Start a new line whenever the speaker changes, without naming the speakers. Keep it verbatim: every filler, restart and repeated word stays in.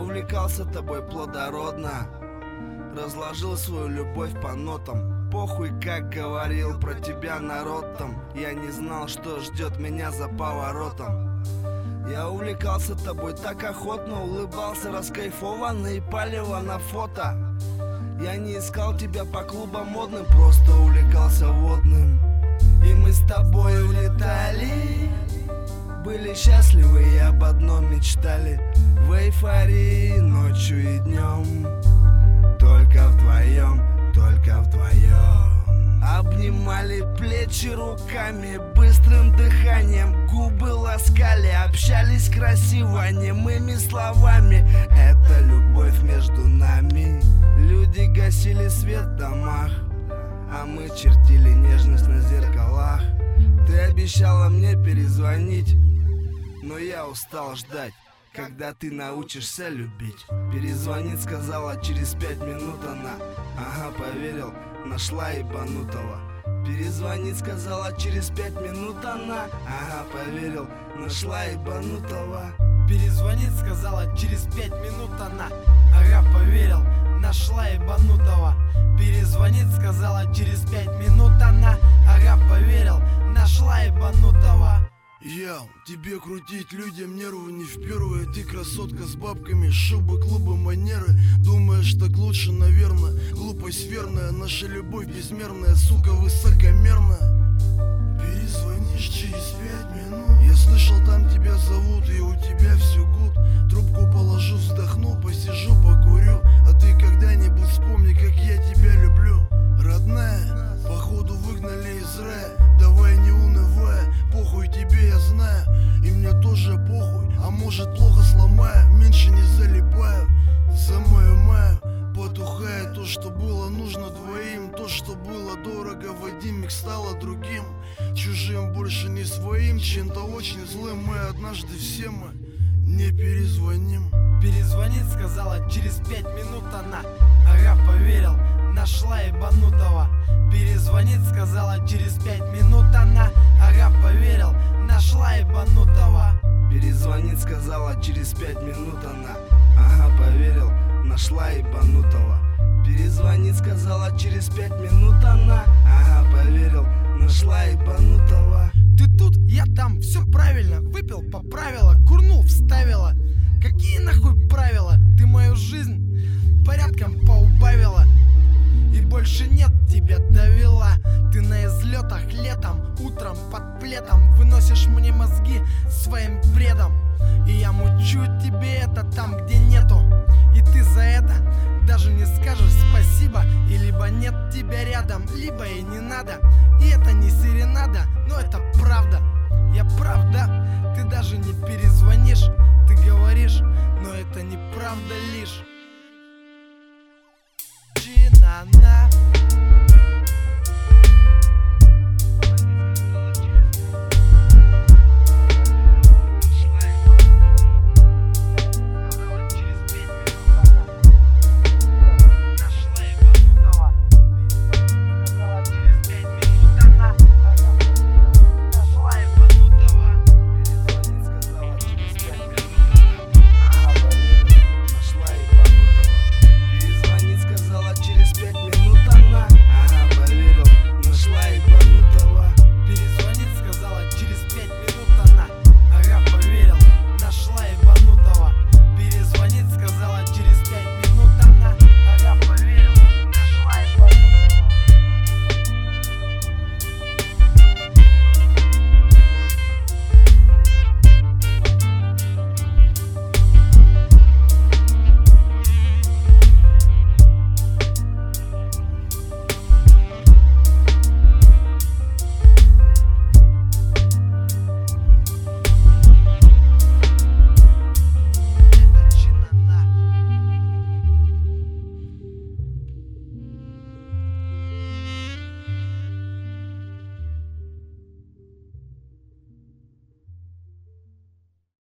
увлекался тобой плодородно, разложил свою любовь по нотам. Похуй, как говорил про тебя народ там. Я не знал, что ждет меня за поворотом. Я увлекался тобой так охотно, улыбался раскайфованно и палево на фото. Я не искал тебя по клубам модным, просто увлекался водным. И мы с тобой улетали, были счастливы и об одном мечтали. В эйфории ночью и днем, только вдвоем, только вдвоем. Обнимали плечи руками, быстрым дыханием губы ласкали, общались красиво, немыми словами. Это любовь между нами. Люди гасили свет в домах, а мы чертили нежность на зеркалах. Ты обещала мне перезвонить, но я устал ждать, когда ты научишься любить. Перезвонить сказала через пять минут она. Ага, поверил, нашла ебанутого. Перезвонить сказала через пять минут она. Ага, поверил, нашла ебанутого.
Перезвонить сказала через пять минут она. Ага, поверил, нашла ебанутого. Перезвонить сказала через пять минут она. Ага, поверил, нашла ебанутого.
Яу, тебе крутить людям нервы не впервые. Ты красотка с бабками, шубы, клубы, манеры. Думаешь, так лучше, наверное. Глупость верная, наша любовь безмерная, сука, высокомерная. Перезвонишь через пять минут. Я слышал, там тебя зовут, и у тебя все гуд. Трубку положу, вздохну, посижу, покурю. А ты когда-нибудь вспомни, как я тебя люблю. Родная, походу выгнали из рая. Давай не унывай, похуй тебе, я знаю. И мне тоже похуй, а может плохо сломаю. Меньше не залипаю, за мою маю. Потухает то, что было нужно двоим. То, что было дорого, Вадимик стало другим. Чужим, больше не своим, чем-то очень злым. Мы однажды все мы не перезвоним.
Перезвонить сказала через пять минут она. Ага, поверил, нашла ебанутого. Перезвонить сказала через пять минут она. Ага, поверил, нашла ебанутого.
Перезвонить сказала через пять минут она. Ага, поверил, нашла ебанутого. Перезвонить сказала через пять минут она. Ага, поверил, нашла ебанутого.
Ты тут, я там, все правильно. Выпил, поправила, курнул, вставила. Какие нахуй правила? Ты мою жизнь порядком поубавила. И больше нет, тебя довела. Ты на излетах летом, утром под пледом выносишь мне мозги своим бредом. И я мучу тебе это там, где нету. И ты за это даже не скажешь спасибо. И либо нет тебя рядом, либо и не надо. И это не серенада, но это правда. Я правда, ты даже не перезвонишь. Ты говоришь, но это неправда лишь. Чинана.